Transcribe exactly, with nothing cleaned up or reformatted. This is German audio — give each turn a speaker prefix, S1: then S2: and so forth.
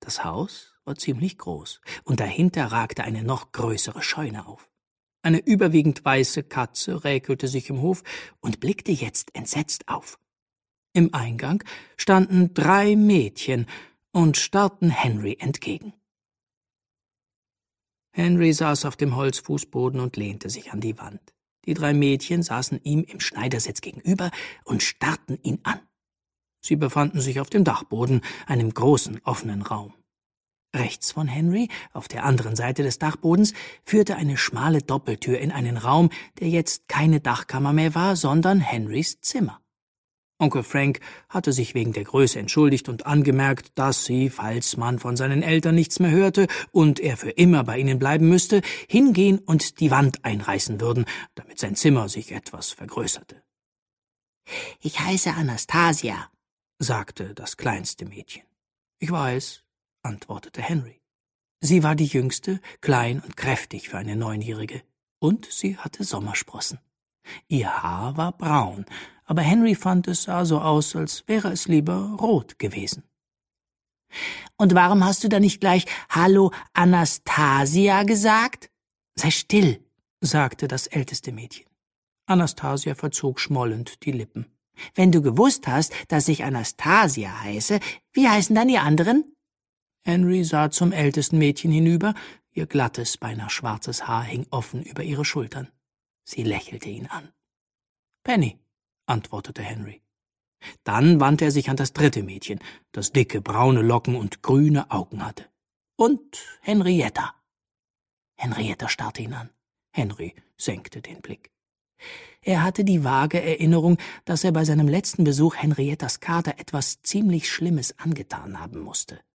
S1: Das Haus war ziemlich groß, und dahinter ragte eine noch größere Scheune auf. Eine überwiegend weiße Katze räkelte sich im Hof und blickte jetzt entsetzt auf. Im Eingang standen drei Mädchen und starrten Henry entgegen. Henry saß auf dem Holzfußboden und lehnte sich an die Wand. Die drei Mädchen saßen ihm im Schneidersitz gegenüber und starrten ihn an. Sie befanden sich auf dem Dachboden, einem großen offenen Raum. Rechts von Henry, auf der anderen Seite des Dachbodens, führte eine schmale Doppeltür in einen Raum, der jetzt keine Dachkammer mehr war, sondern Henrys Zimmer. Onkel Frank hatte sich wegen der Größe entschuldigt und angemerkt, dass sie, falls man von seinen Eltern nichts mehr hörte und er für immer bei ihnen bleiben müsste, hingehen und die Wand einreißen würden, damit sein Zimmer sich etwas vergrößerte. »Ich heiße Anastasia«, sagte das kleinste Mädchen. »Ich weiß«, antwortete Henry. Sie war die jüngste, klein und kräftig für eine Neunjährige, und sie hatte Sommersprossen. Ihr Haar war braun, aber Henry fand, es sah so aus, als wäre es lieber rot gewesen. »Und warum hast du da nicht gleich »Hallo, Anastasia« gesagt?« »Sei still«, sagte das älteste Mädchen. Anastasia verzog schmollend die Lippen. »Wenn du gewusst hast, dass ich Anastasia heiße, wie heißen dann die anderen?« Henry sah zum ältesten Mädchen hinüber, ihr glattes, beinahe schwarzes Haar hing offen über ihre Schultern. Sie lächelte ihn an. »Penny«, antwortete Henry. Dann wandte er sich an das dritte Mädchen, das dicke, braune Locken und grüne Augen hatte. »Und Henrietta.« Henrietta starrte ihn an. Henry senkte den Blick. Er hatte die vage Erinnerung, dass er bei seinem letzten Besuch Henriettas Kater etwas ziemlich Schlimmes angetan haben musste.